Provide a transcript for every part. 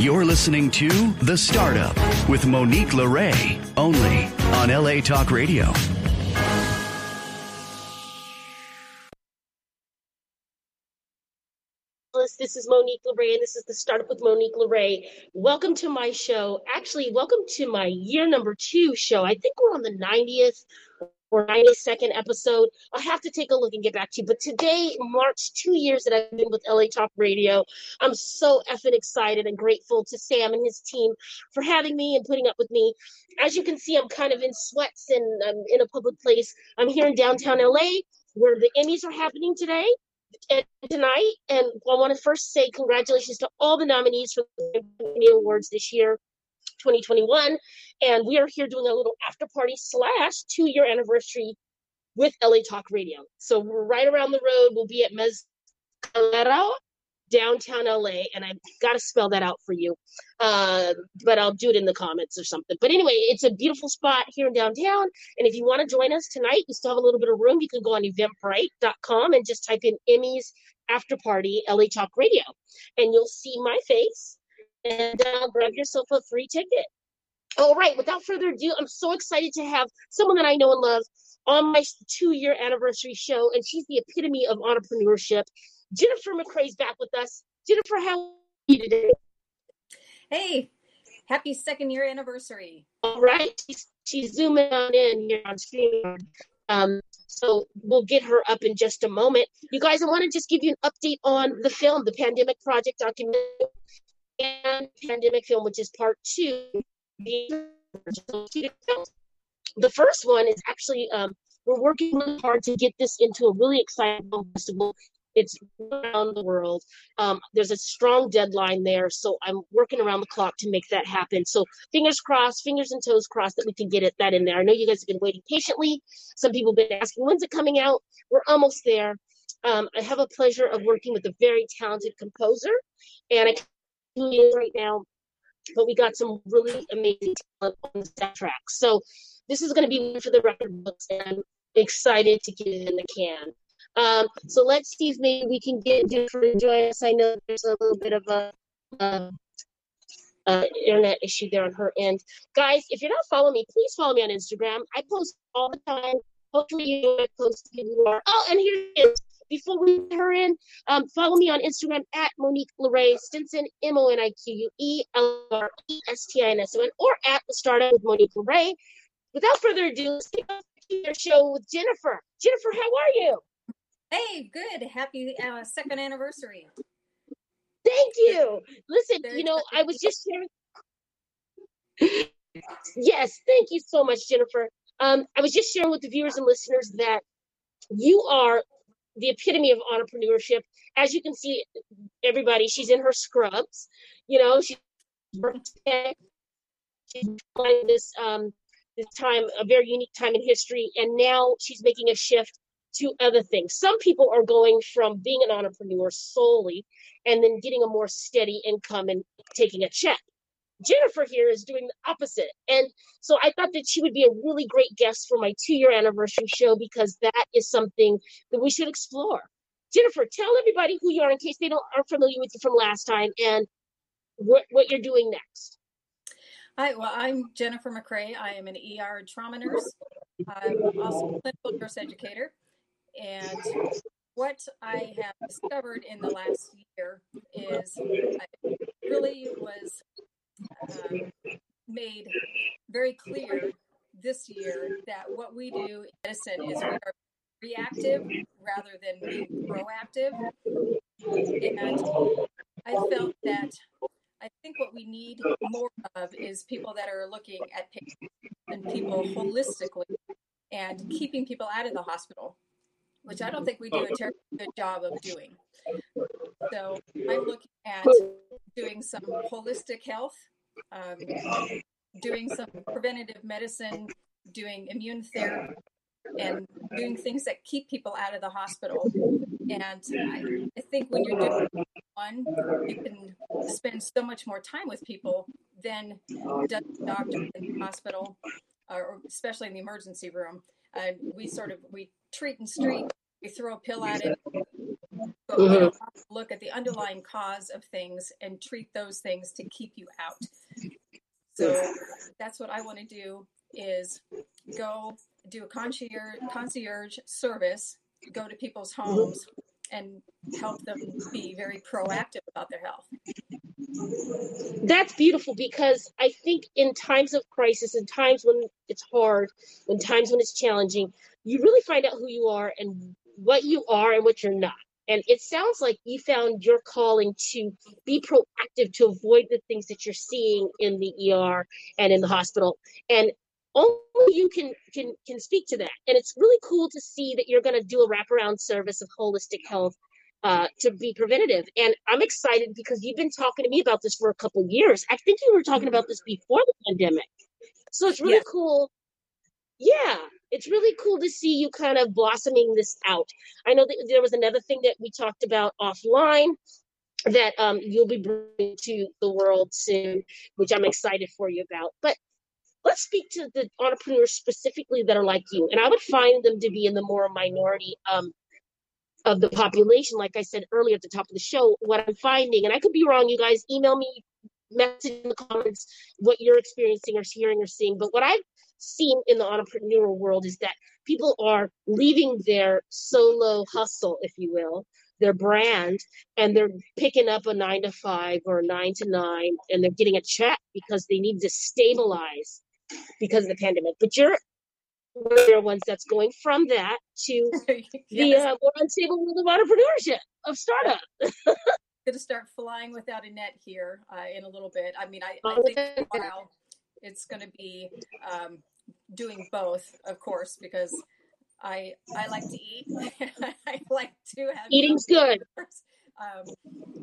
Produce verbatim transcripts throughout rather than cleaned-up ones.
You're listening to The Startup with Monique LeRae, only on L A Talk Radio. This is Monique LeRae, and this is The Startup with Monique LeRae. Welcome to my show. Actually, welcome to my year number two show. I think we're on the ninetieth or ninety-second episode. I'll have to take a look and get back to you. But today marks two years that I've been with L A Talk Radio. I'm so effing excited and grateful to Sam and his team for having me and putting up with me. As you can see, I'm kind of in sweats and I'm in a public place. I'm here in downtown L A where the Emmys are happening today. And tonight, and I want to first say congratulations to all the nominees for the Emmy Awards this year, twenty twenty-one, and we are here doing a little after party slash two-year anniversary with L A Talk Radio. So we're right around the road. We'll be at Mezcalero, downtown L A, and I've got to spell that out for you, uh, but I'll do it in the comments or something. But anyway, it's a beautiful spot here in downtown, and if you want to join us tonight, we still have a little bit of room. You can go on eventbrite dot com and just type in Emmys After Party L A Talk Radio, and you'll see my face, and uh, grab yourself a free ticket. All right, without further ado, I'm so excited to have someone that I know and love on my two-year anniversary show, and she's the epitome of entrepreneurship. Jennifer McCrae's back with us. Jennifer, how are you today? Hey, happy second year anniversary. All right, she's, she's zooming on in here on StreamYard. Um, so we'll get her up in just a moment. You guys, I want to just give you an update on the film, the Pandemic Project documentary and Pandemic film, which is part two. The first one is actually, um, we're working really hard to get this into a really exciting film festival. It's around the world. Um, there's a strong deadline there, so I'm working around the clock to make that happen. So fingers crossed, fingers and toes crossed that we can get it that in there. I know you guys have been waiting patiently. Some people have been asking, when's it coming out? We're almost there. Um, I have a pleasure of working with a very talented composer, and I can't do it right now, but we got some really amazing talent on the soundtrack. So this is going to be for the record books, and I'm excited to get it in the can. Um, so let's see if maybe we can get Jennifer to join us. I know there's a little bit of a uh, uh, internet issue there on her end. Guys, if you're not following me, please follow me on Instagram. I post all the time. Hopefully you know I post people who are. Oh, and here it is. Before we get her in, um, follow me on Instagram at Monique LeRae Stinson, M O N I Q U E L R E S T I N S O N, or at The Startup with Monique LeRae. Without further ado, let's get on to your show with Jennifer. Jennifer, how are you? Hey, good. Happy uh, second anniversary. Thank you. Listen, Very you know, excited. I was just sharing. Yes, thank you so much, Jennifer. Um, I was just sharing with the viewers and listeners that you are the epitome of entrepreneurship. As you can see, everybody, she's in her scrubs. You know, she's she's finding this um, this time, a very unique time in history, and now she's making a shift to other things. Some people are going from being an entrepreneur solely and then getting a more steady income and taking a check. Jennifer here is doing the opposite. And so I thought that she would be a really great guest for my two-year anniversary show because that is something that we should explore. Jennifer, tell everybody who you are in case they don't aren't familiar with you from last time and what, what you're doing next. Hi, well, I'm Jennifer McCrae. I am an E R trauma nurse. I'm also a clinical nurse educator. And what I have discovered in the last year is I really was uh, made very clear this year that what we do in medicine is we are reactive rather than being proactive. And I felt that I think what we need more of is people that are looking at patients and people holistically and keeping people out of the hospital, which I don't think we do a terribly good job of doing. So I'm looking at doing some holistic health, um, doing some preventative medicine, doing immune therapy, and doing things that keep people out of the hospital. And I, I think when you're doing one, you can spend so much more time with people than does the doctor in the hospital, or especially in the emergency room. Uh, we sort of, we treat and treat, we throw a pill at it, but we Mhm. don't look at the underlying cause of things and treat those things to keep you out. So that's what I want to do, is go do a concierge, concierge service, go to people's homes and help them be very proactive about their health. That's beautiful, because I think in times of crisis, in times when it's hard, when times when it's challenging, you really find out who you are and what you are and what you're not. And it sounds like you found your calling to be proactive, to avoid the things that you're seeing in the E R and in the hospital. And only you can can can speak to that. And it's really cool to see that you're going to do a wraparound service of holistic health uh, to be preventative. And I'm excited because you've been talking to me about this for a couple of years. I think you were talking about this before the pandemic. So it's really Yes. cool. Yeah, it's really cool to see you kind of blossoming this out. I know that there was another thing that we talked about offline that um, you'll be bringing to the world soon, which I'm excited for you about. But let's speak to the entrepreneurs specifically that are like you. And I would find them to be in the more minority um, of the population. Like I said earlier at the top of the show, what I'm finding, and I could be wrong, you guys email me, message in the comments what you're experiencing or hearing or seeing. But what I've seen in the entrepreneurial world is that people are leaving their solo hustle, if you will, their brand, and they're picking up a nine to five or a nine to nine, and they're getting a check because they need to stabilize because of the pandemic. But you're one of the ones that's going from that to the Yes. uh, more unstable world of entrepreneurship, of startup. Going to start flying without a net here uh, in a little bit. I mean, I, I think for a while it's going to be um, doing both, of course, because I I like to eat. I like to have Eating's good. Um,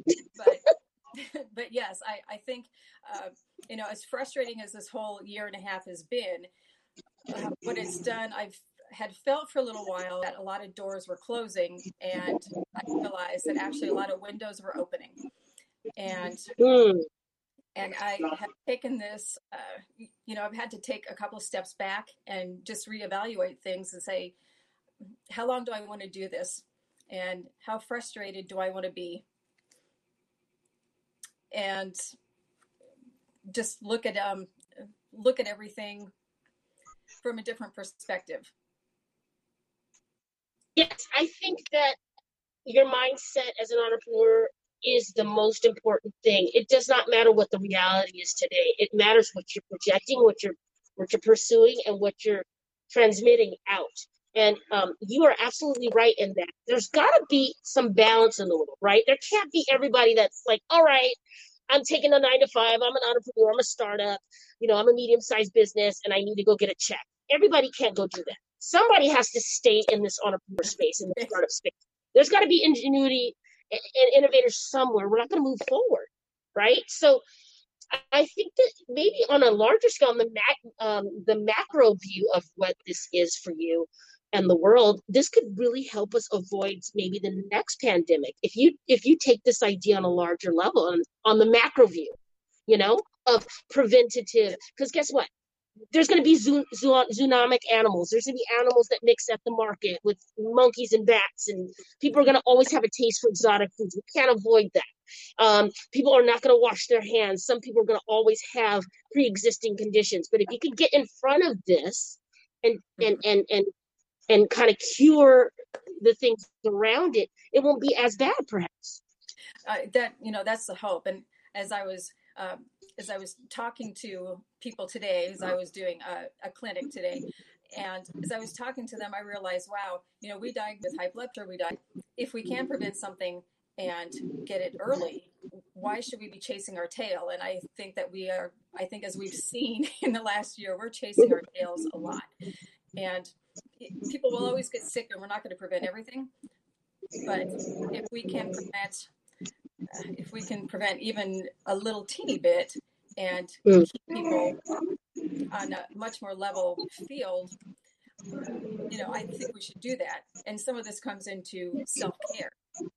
but but yes, I I think uh, you know, as frustrating as this whole year and a half has been, uh, what it's done, I've had felt for a little while that a lot of doors were closing, and I realized that actually a lot of windows were opening. And Mm. and I have taken this, uh, you know, I've had to take a couple of steps back and just reevaluate things and say, how long do I want to do this? And how frustrated do I want to be? And just look at um, look at everything from a different perspective. Yes, I think that your mindset as an entrepreneur is the most important thing. It does not matter what the reality is today. It matters what you're projecting, what you're what you're pursuing, and what you're transmitting out. And um, you are absolutely right in that. There's got to be some balance in the world, right? There can't be everybody that's like, all right, I'm taking a nine to five. I'm an entrepreneur. I'm a startup. You know, I'm a medium-sized business, and I need to go get a check. Everybody can't go do that. Somebody has to stay in this entrepreneur space, in the startup space. There's got to be ingenuity and, and innovators somewhere. We're not going to move forward, right? So I think that maybe on a larger scale, on the mac, um, the macro view of what this is for you and the world, this could really help us avoid maybe the next pandemic. If you if you take this idea on a larger level, on, on the macro view, you know, of preventative, because guess what? There's going to be zoo, zoo, zoonomic animals. There's going to be animals that mix at the market with monkeys and bats, and people are going to always have a taste for exotic foods. We can't avoid that. Um, people are not going to wash their hands. Some people are going to always have pre-existing conditions. But if you can get in front of this and and and and and kind of cure the things around it, it won't be as bad, perhaps. Uh, that you know, that's the hope. And as I was um, as I was talking to people today, as I was doing a, a clinic today, and as I was talking to them, I realized, wow, you know, we die with high blood pressure. We die. If we can prevent something and get it early, why should we be chasing our tail? And I think that we are. I think as we've seen in the last year, we're chasing our tails a lot, and people will always get sick, and we're not going to prevent everything. But if we can prevent, uh, if we can prevent even a little teeny bit, and Mm. keep people on a much more level field, you know, I think we should do that. And some of this comes into self-care.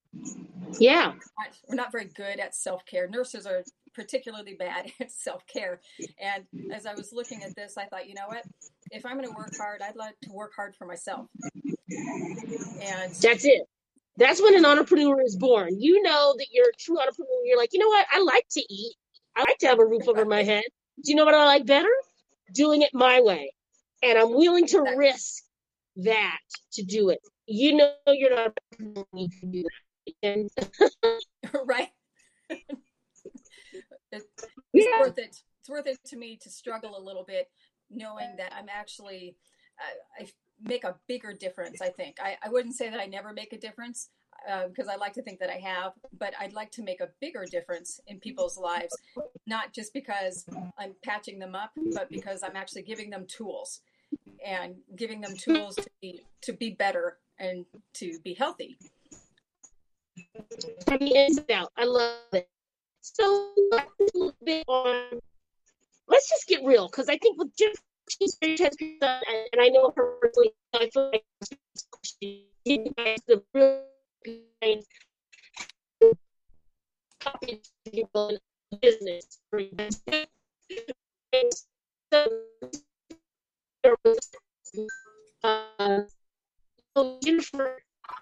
Yeah. We're not very good at self-care. Nurses are particularly bad at self-care. And as I was looking at this, I thought, you know what? If I'm going to work hard, I'd like to work hard for myself. And That's it. That's when an entrepreneur is born. You know that you're a true entrepreneur. You're like, you know what? I like to eat. I like to have a roof over my head. Do you know what I like better? Doing it my way. And I'm willing to risk that to do it. You know you're not you can do that. And right. It's yeah. worth it. It's worth it to me to struggle a little bit, knowing that I'm actually, I, I make a bigger difference. I think I, I wouldn't say that I never make a difference, uh, because I like to think that I have, but I'd like to make a bigger difference in people's lives, not just because I'm patching them up, but because I'm actually giving them tools and giving them tools to be, to be better and to be healthy. I mean, it's out. I love it. So let's a little bit on. Let's just get real, because I think with Jennifer, she's very transparent, and I know her personally. I feel like she guys the real business. Uh, so Jennifer.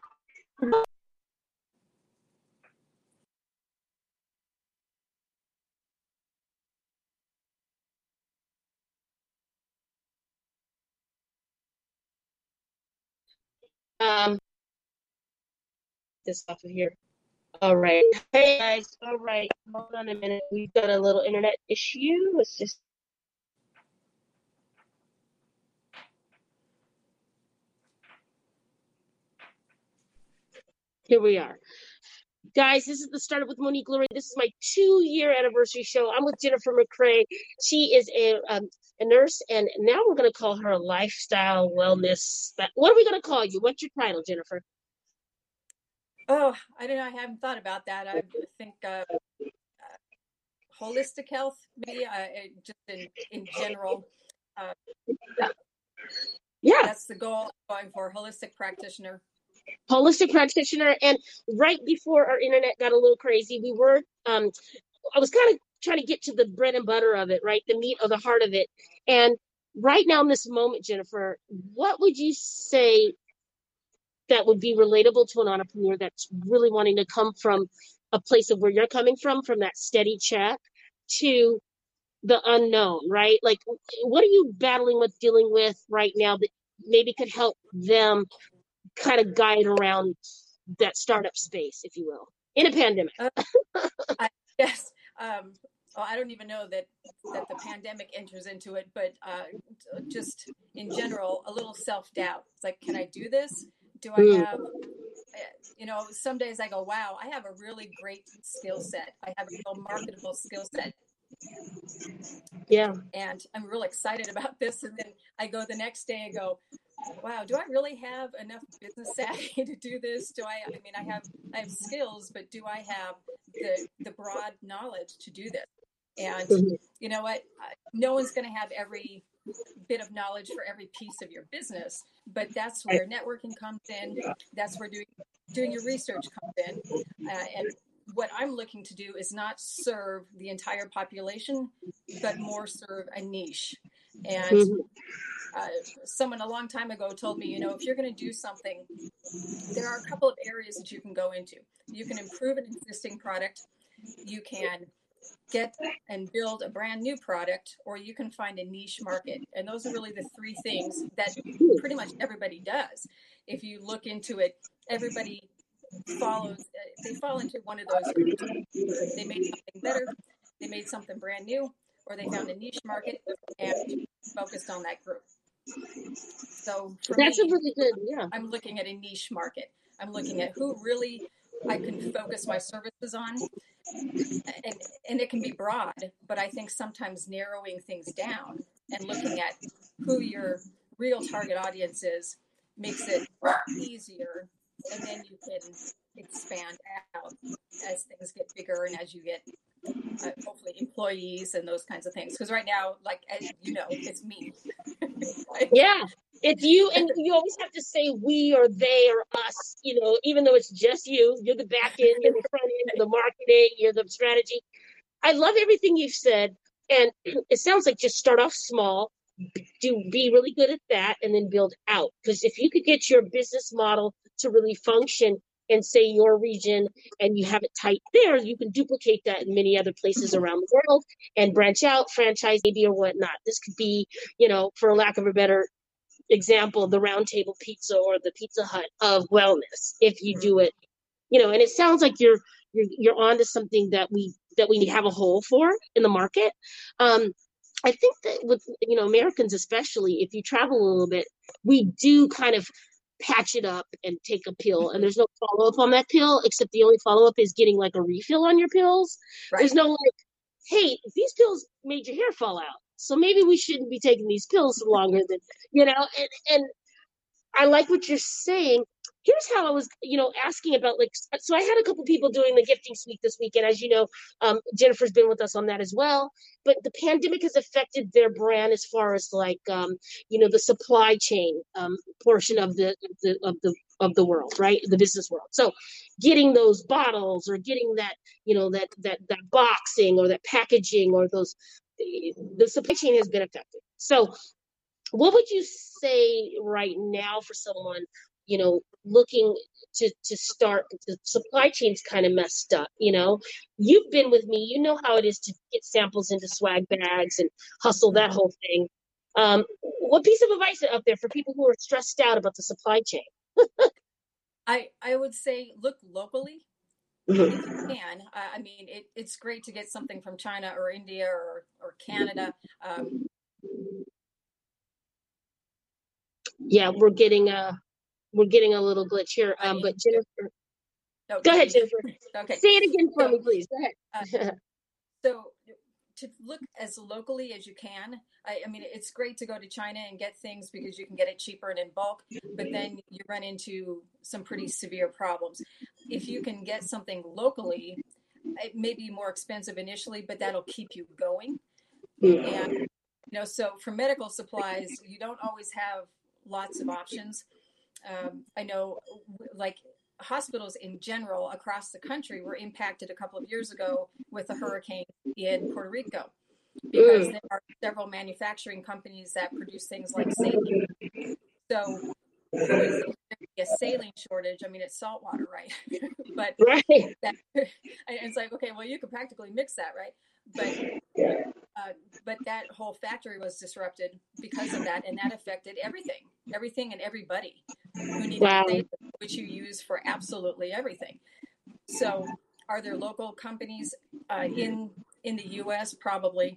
Um, this off of here. All right. Hey guys. All right. Hold on a minute. We've got a little internet issue. Let's just. Here we are. Guys, this is the Startup with Monique Lurie. This is my two-year anniversary show. I'm with Jennifer McCrae. She is a um, a nurse, and now we're going to call her a lifestyle wellness. What are we going to call you? What's your title, Jennifer? Oh, I don't know. I haven't thought about that. I think uh, uh, holistic health, maybe, uh, just in, in general. Uh, yeah. That's the goal I'm going for, holistic practitioner. Holistic practitioner. And right before our internet got a little crazy, we were, um, I was kind of trying to get to the bread and butter of it, right? The meat of the heart of it. And right now in this moment, Jennifer, what would you say that would be relatable to an entrepreneur that's really wanting to come from a place of where you're coming from, from that steady check to the unknown, right? Like, what are you battling with, dealing with right now that maybe could help them kind of guide around that startup space, if you will, in a pandemic? Uh, I, yes. Um, well, I don't even know that, that the pandemic enters into it, but uh, just in general, a little self-doubt. It's like, can I do this? Do I have, you know, some days I go, wow, I have a really great skill set. I have a real marketable skill set. Yeah. And I'm real excited about this. And then I go the next day and go, wow, do I really have enough business savvy to do this? Do I, I mean, I have, I have skills, but do I have the, the broad knowledge to do this? And mm-hmm. you know what? No one's going to have every bit of knowledge for every piece of your business, but that's where networking comes in. That's where doing, doing your research comes in. Uh, and what I'm looking to do is not serve the entire population, but more serve a niche. And mm-hmm. Uh, someone a long time ago told me, you know, if you're going to do something, there are a couple of areas that you can go into. You can improve an existing product, you can get and build a brand new product, or you can find a niche market. And those are really the three things that pretty much everybody does. If you look into it, everybody follows, they fall into one of those groups. They made something better, they made something brand new, or they found a niche market and focused on that group. So for that's me, a really good, yeah. I'm looking at a niche market. I'm looking at who really I can focus my services on. And, and it can be broad, but I think sometimes narrowing things down and looking at who your real target audience is makes it easier. And then you can expand out as things get bigger and as you get uh, hopefully employees and those kinds of things. Because right now, like, as you know, it's me. Yeah, it's you, and you always have to say we or they or us, you know, even though it's just you. You're the back end, you're the front end, you're the marketing, you're the strategy. I love everything you've said, and it sounds like just start off small, do be really good at that, and then build out. Because if you could get your business model to really function in, say, your region, and you have it tight there, you can duplicate that in many other places around the world and branch out, franchise maybe or whatnot. This could be, you know, for lack of a better example, the Round Table Pizza or the Pizza Hut of wellness, if you do it, you know. And it sounds like you're you're you're onto something that we that we have a hole for in the market. Um, I think that with, you know, Americans especially, if you travel a little bit, we do kind of patch it up and take a pill, and there's no follow up on that pill, except the only follow up is getting like a refill on your pills. Right. There's no like, hey, these pills made your hair fall out, so maybe we shouldn't be taking these pills longer than, you know. And, and I like what you're saying. Here's how I was, you know, asking about, like, so I had a couple people doing the gifting suite this weekend. As you know, um, Jennifer's been with us on that as well. But the pandemic has affected their brand as far as like, um, you know, the supply chain um, portion of the, the of the of the world, right? The business world. So getting those bottles or getting that, you know, that that that boxing or that packaging or those, the supply chain has been affected. So what would you say right now for someone, you know, looking to, to start? The supply chain's kind of messed up, you know. You've been with me, you know how it is to get samples into swag bags and hustle that whole thing. Um, what piece of advice out there for people who are stressed out about the supply chain? I, I would say look locally. Mm-hmm. If you can. Uh, I mean, it, it's great to get something from China or India or, or Canada. Um, yeah, we're getting a we're getting a little glitch here. Um, I mean, but Jennifer, no, go ahead, Jennifer. Okay, say it again for so, me, please. Go ahead. uh, so to look as locally as you can. I, I mean, it's great to go to China and get things because you can get it cheaper and in bulk, but then you run into some pretty severe problems. If you can get something locally, it may be more expensive initially, but that'll keep you going. And, you know, so for medical supplies, you don't always have lots of options. Um, I know, like, hospitals in general across the country were impacted a couple of years ago with a hurricane in Puerto Rico because there are several manufacturing companies that produce things like saline. So there was a saline shortage. I mean, it's salt water, right? But right. That, it's like, okay, well, you could practically mix that, right? But uh, but that whole factory was disrupted because of that, and that affected everything, everything and everybody who needed wow. saline, which you use for absolutely everything. So are there local companies uh, in in the U S? Probably.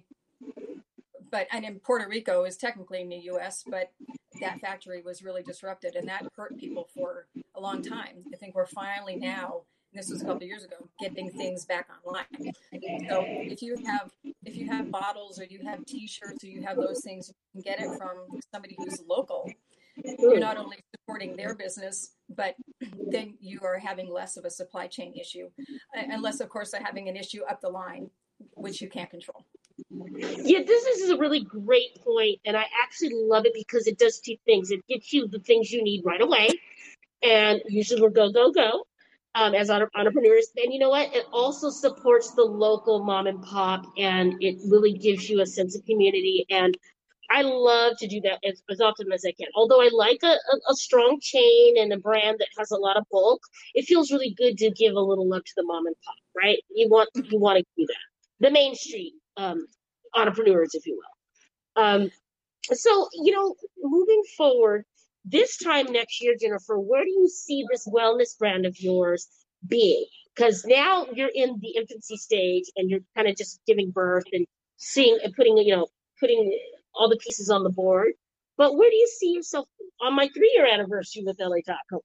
But and in Puerto Rico is technically in the U S, but that factory was really disrupted, and that hurt people for a long time. I think we're finally now, and this was a couple of years ago, getting things back online. So if you have if you have bottles or you have T-shirts or you have those things, you can get it from somebody who's local. You're not only supporting their business, but then you are having less of a supply chain issue, unless, of course, they're having an issue up the line, which you can't control. Yeah, this is a really great point, and I actually love it because it does two things. It gets you the things you need right away, and usually we're go, go, go um, as entrepreneurs. And you know what? It also supports the local mom and pop, and it really gives you a sense of community. And I love to do that as, as often as I can. Although I like a, a, a strong chain and a brand that has a lot of bulk, it feels really good to give a little love to the mom and pop, right? You want you want to do that. The Main Street um, entrepreneurs, if you will. Um, so, you know, moving forward, this time next year, Jennifer, where do you see this wellness brand of yours being? Because now you're in the infancy stage and you're kind of just giving birth and seeing and putting, you know, putting all the pieces on the board. But where do you see yourself on my three-year anniversary with L A Taco?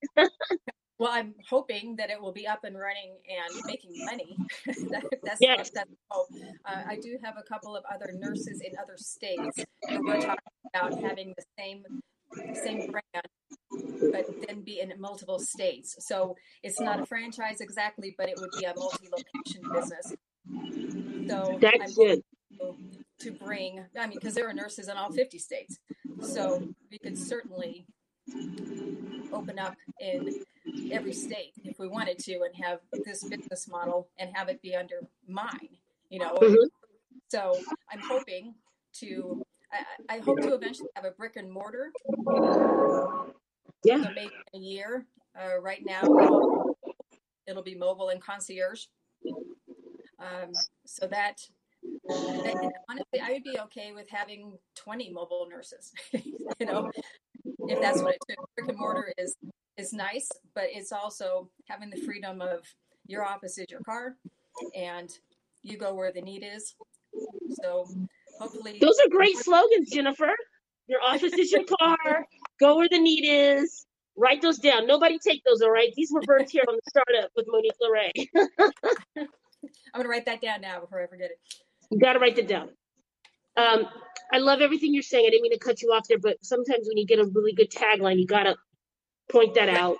Well, I'm hoping that it will be up and running and making money. that, that's yes. that's hope. Uh, I do have a couple of other nurses in other states where we're talking about having the same same brand, but then be in multiple states. So it's not a franchise exactly, but it would be a multi-location business. So that's I'm good. To bring, I mean, because there are nurses in all fifty states, so we could certainly open up in every state if we wanted to and have this business model and have it be under mine, you know. Mm-hmm. So I'm hoping to, I, I hope to eventually have a brick and mortar. Yeah. So maybe in a year, Uh, right now, it'll, it'll be mobile and concierge. Um, so that, and honestly, I would be okay with having twenty mobile nurses, you know, if that's what it took. Brick and mortar is, is nice, but it's also having the freedom of your office is your car and you go where the need is. So hopefully. Those are great slogans, Jennifer. Your office is your car, go where the need is. Write those down. Nobody take those, all right? These were birthed here on the Startup with Monique LeRae. I'm going to write that down now before I forget it. You got to write that down. Um, I love everything you're saying. I didn't mean to cut you off there, but sometimes when you get a really good tagline, you got to point that out.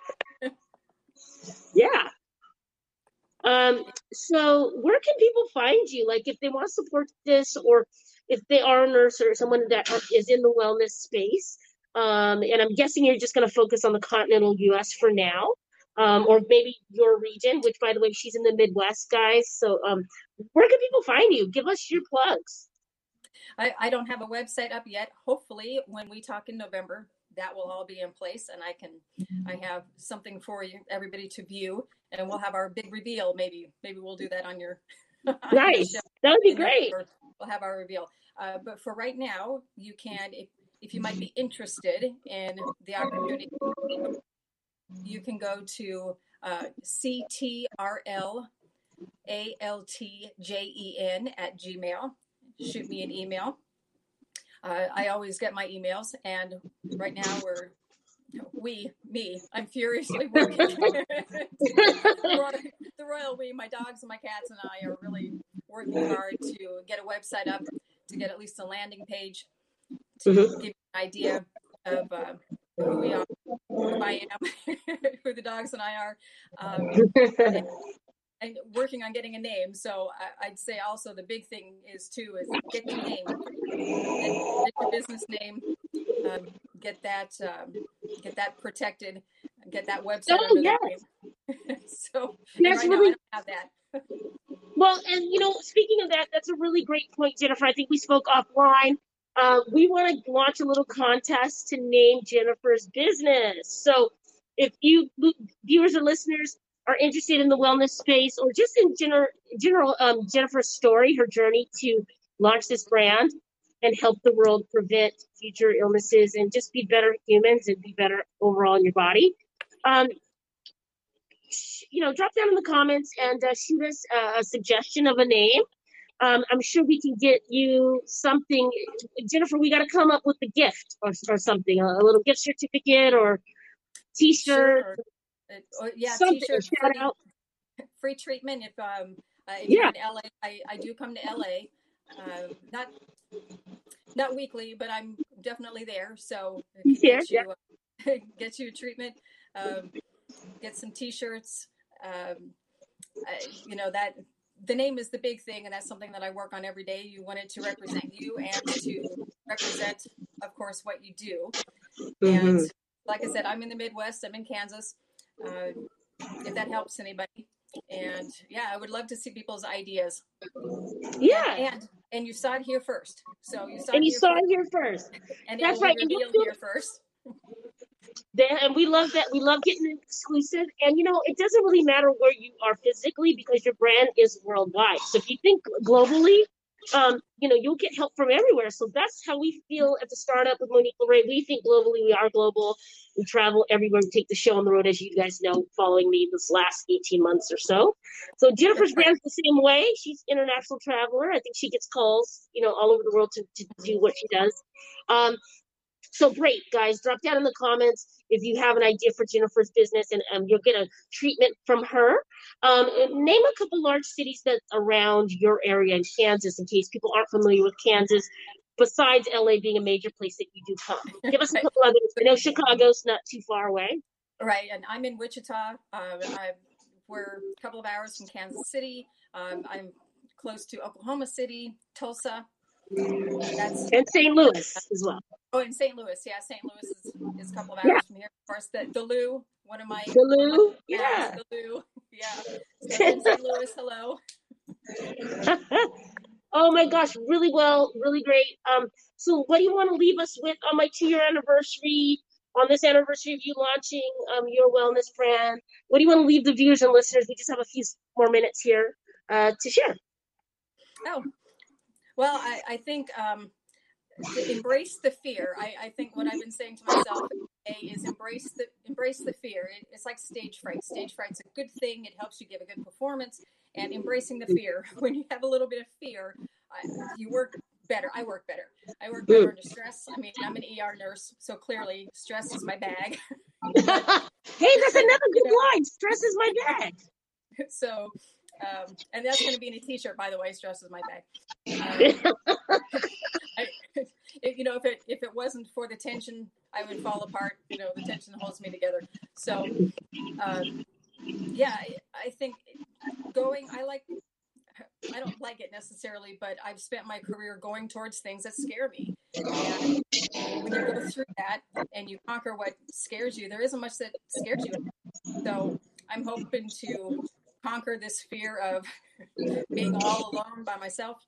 Yeah. Um, so where can people find you? Like if they want to support this, or if they are a nurse or someone that is in the wellness space, um, and I'm guessing you're just going to focus on the continental U S for now, um, or maybe your region, which by the way, she's in the Midwest, guys. So um, where can people find you? Give us your plugs. I, I don't have a website up yet. Hopefully when we talk in November, that will all be in place and I can, I have something for you, everybody to view, and we'll have our big reveal. Maybe, maybe we'll do that on your, on nice. Your that would be great. November. We'll have our reveal. Uh, but for right now, you can, if, if you might be interested in the opportunity, you can go to uh, C T R L A L T J E N at Gmail. Shoot me an email. Uh, I always get my emails, and right now we're, we, me, I'm furiously working. the royal we, my dogs and my cats and I are really working hard to get a website up, to get at least a landing page, to mm-hmm. give you an idea of uh, who we are, who I am, who the dogs and I are. Um, and, and working on getting a name. So I, I'd say also the big thing is too, is get your name, get, get your business name, um, get that, um, get that protected, get that website oh, under yes. that name. So that's right really, now I don't have that. Well, and you know, speaking of that, that's a really great point, Jennifer. I think we spoke offline. Uh, we want to launch a little contest to name Jennifer's business. So if you viewers or listeners are interested in the wellness space, or just in general, general um, Jennifer's story, her journey to launch this brand and help the world prevent future illnesses and just be better humans and be better overall in your body, um, you know, drop down in the comments and uh, shoot us a suggestion of a name. Um, I'm sure we can get you something. Jennifer, we got to come up with a gift or, or something, a, a little gift certificate or T-shirt. Sure. Uh, yeah, something, T-shirt, shout free, out. free treatment. If um, uh, if yeah. you're in L A, I, I do come to L A. Uh, not not weekly, but I'm definitely there. So yeah, get you yeah. uh, get you a treatment. Um, get some T-shirts. Um, I, you know that. The name is the big thing, and that's something that I work on every day. You want it to represent you and to represent, of course, what you do. Mm-hmm. And like I said, I'm in the Midwest. I'm in Kansas. Uh, if that helps anybody. And yeah, I would love to see people's ideas. Yeah. And and, and you saw it here first. So you saw and it you here saw first. it here first. And that's it will right. be revealed here first. And we love that. We love getting an exclusive. And, you know, it doesn't really matter where you are physically because your brand is worldwide. So if you think globally, um, you know, you'll get help from everywhere. So that's how we feel at the Startup with Monique LeRae. We think globally. We are global. We travel everywhere. We take the show on the road, as you guys know, following me this last eighteen months or so. So Jennifer's brand's the same way. She's an international traveler. I think she gets calls, you know, all over the world to, to do what she does. Um, So great, guys. Drop down in the comments if you have an idea for Jennifer's business, and um, you'll get a treatment from her. Um, name a couple large cities that's around your area in Kansas, in case people aren't familiar with Kansas, besides L A being a major place that you do come. Give us a couple others. I know Chicago's not too far away. Right, and I'm in Wichita. Uh, I'm, we're a couple of hours from Kansas City. Um, I'm close to Oklahoma City, Tulsa. That's and Saint Louis as well. Oh, in Saint Louis, yeah, Saint Louis is, is a couple of hours yeah. from here. Of course, the Duluth, one of my Duluth, yeah, Duluth, yeah. So in Saint Louis, hello. Oh my gosh, really well, really great. Um, so what do you want to leave us with on my two-year anniversary? on this anniversary of you launching um, your wellness brand, what do you want to leave the viewers and listeners? We just have a few more minutes here uh, to share. Oh, well, I, I think um, to embrace the fear. I, I think what I've been saying to myself today is embrace the embrace the fear. It, it's like stage fright. Stage fright's a good thing. It helps you give a good performance. And embracing the fear. When you have a little bit of fear, I, you work better. I work better. I work better under stress. I mean, I'm an E R nurse, so clearly stress is my bag. Hey, that's another good line. Stress is my bag. So, um, and that's going to be in a t-shirt, by the way. Stress is my bag. Um, I, you know, if it if it wasn't for the tension, I would fall apart. You know, the tension holds me together. So, um, yeah, I, I think going. I like. I don't like it necessarily, but I've spent my career going towards things that scare me. And when you go through that and you conquer what scares you, there isn't much that scares you. So I'm hoping to conquer this fear of being all alone by myself,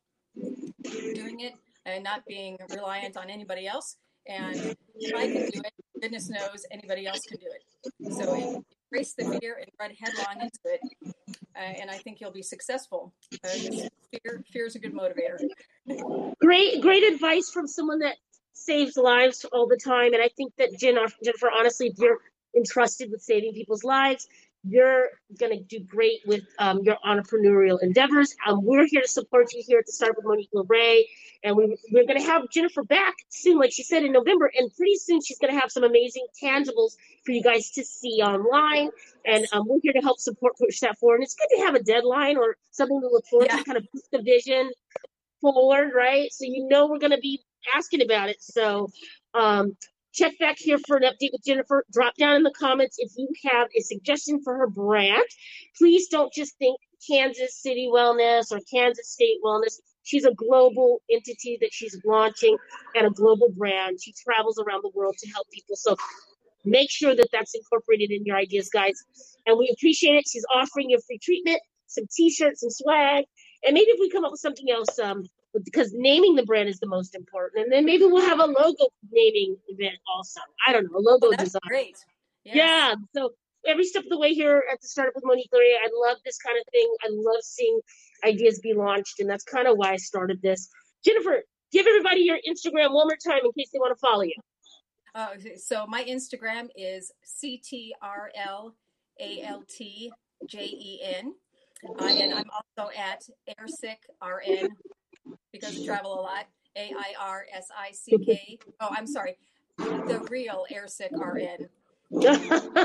doing it and not being reliant on anybody else. And if I can do it, goodness knows anybody else can do it. So embrace the fear and run headlong into it. Uh, and I think you'll be successful. Uh, fear, fear is a good motivator. Great, great advice from someone that saves lives all the time. And I think that Jennifer, honestly, if you're entrusted with saving people's lives, you're going to do great with um, your entrepreneurial endeavors. Um, we're here to support you here at the Start with Monique LeRae. And we, we're going to have Jennifer back soon, like she said, in November. And pretty soon she's going to have some amazing tangibles for you guys to see online. And um, we're here to help support, push that forward. And it's good to have a deadline or something to look forward yeah. to, kind of push the vision forward, right? So you know we're going to be asking about it. So um, check back here for an update with Jennifer. Drop down in the comments if you have a suggestion for her brand. Please don't just think Kansas City Wellness or Kansas State Wellness. She's a global entity that she's launching and a global brand. She travels around the world to help people. So make sure that that's incorporated in your ideas, guys. And we appreciate it. She's offering you a free treatment, some T-shirts, some swag. And maybe if we come up with something else, um, because naming the brand is the most important. And then maybe we'll have a logo naming event also. I don't know, a logo oh, that's design. Great. Yes. Yeah. So every step of the way here at the Startup with Monique LeRae, I love this kind of thing. I love seeing ideas be launched. And that's kind of why I started this. Jennifer, give everybody your Instagram one more time in case they want to follow you. Uh, so my Instagram is C T R L A L T J E N. Uh, and I'm also at AirSickRN because I travel a lot. A I R S I C K. Oh, I'm sorry. The real AirSickRN. Not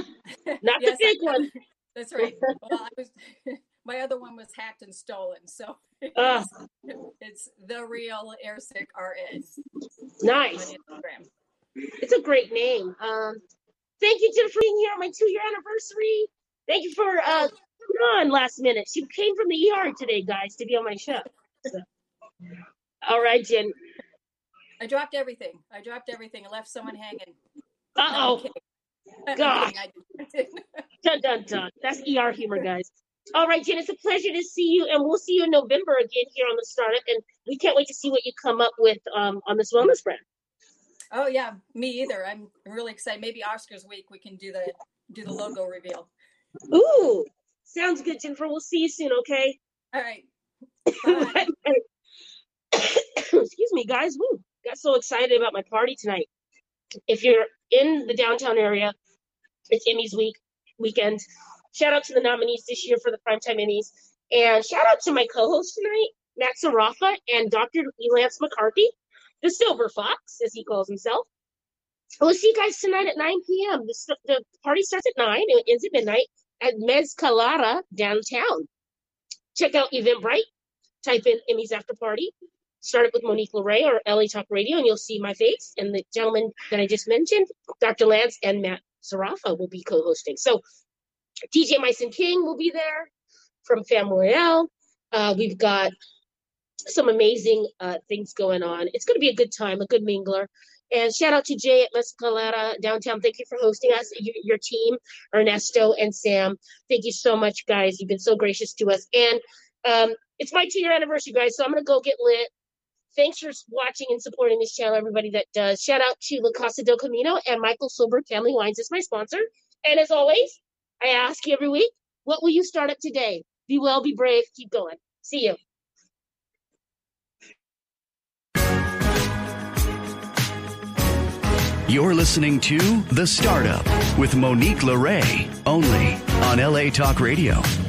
yes, the big I, one. That's right. Well, I was. My other one was hacked and stolen, so it's, uh, it's the real AirSickRN. Nice. It's a great name. Um, thank you, Jennifer, for being here on my two-year anniversary. Thank you for uh, coming on last minute. She came from the E R today, guys, to be on my show. So. All right, Jen. I dropped everything. I dropped everything. I left someone hanging. Uh-oh. No, God. Dun, dun, dun. That's E R humor, guys. All right, Jen, it's a pleasure to see you, and we'll see you in November again here on the Startup, and we can't wait to see what you come up with um, on this wellness brand. Oh yeah, me either. I'm really excited. Maybe Oscars week we can do the do the logo reveal. Ooh, sounds good, Jennifer. We'll see you soon, okay? All right. Excuse me, guys. Woo, got so excited about my party tonight. If you're in the downtown area, it's Emmys week weekend. Shout out to the nominees this year for the Primetime Emmys. And shout out to my co-host tonight, Matt Sarafa, and Doctor Elance McCarthy, the Silver Fox, as he calls himself. We'll see you guys tonight at nine p.m. The, the party starts at nine and it ends at midnight at Mezcalada downtown. Check out Eventbrite. Type in Emmys After Party. Start it with Monique LeRae or L A Talk Radio, and you'll see my face. And the gentleman that I just mentioned, Doctor Lance and Matt Sarafa, will be co-hosting. So T J Myson King will be there from Fam Royale. Uh, we've got some amazing uh, things going on. It's going to be a good time, a good mingler. And shout out to Jay at Mescalera downtown. Thank you for hosting us, your, your team, Ernesto and Sam. Thank you so much, guys. You've been so gracious to us. And um, it's my two-year anniversary, guys, so I'm going to go get lit. Thanks for watching and supporting this channel, everybody that does. Shout out to La Casa del Camino and Michael Silberg Family Wines is my sponsor. And as always, I ask you every week, what will you start up today? Be well, be brave, keep going. See you. You're listening to The Startup with Monique LeRae, only on L A Talk Radio.